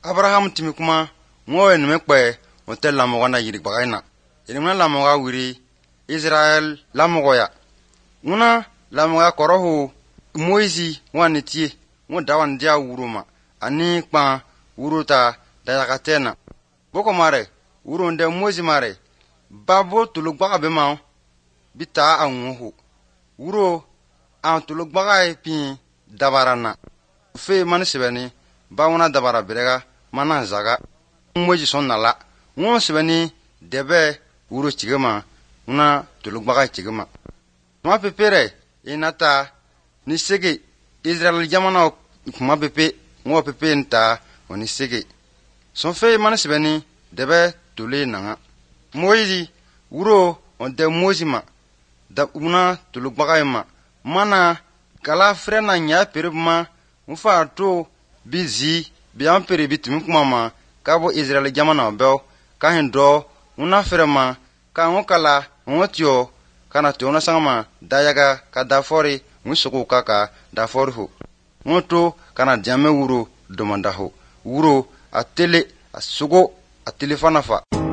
Abraham timi kuma ngoe ni mekpe hotel la mo na yiri bagaina ilimna la mo wiri Israel la mo ya una la mo korohu Moizi wani tie ngo dawan dia wuruma ani kpa wuruta dayakatena boko mare wuru nde Moizi mare babo tulugbaga be ma bita anwo wuro an tulugbaga pi dabarana fe man sebeni bawuna dabara berega mana zaga Moizi sonnala ngo sebeni debe wuro chigema una tulugbaga chigema ma pepere inata ni sege Israel jamana kuma pepe ngo pepe nta oni sege son fe man sebeni debe tule nanga Moizi wuro onde Moizi ma da una tulugbaga ma mana kala frena nya perma mufa to bizi biam pere bitumi kuma ma kabo Israel jamana bel ka hindo una frema ka ngokala ngotio kana tona sangama dayaga ka dafori musuko kaka dafori ho ngoto kana jame wuro domanda ho wuro atele asugo atelefana fa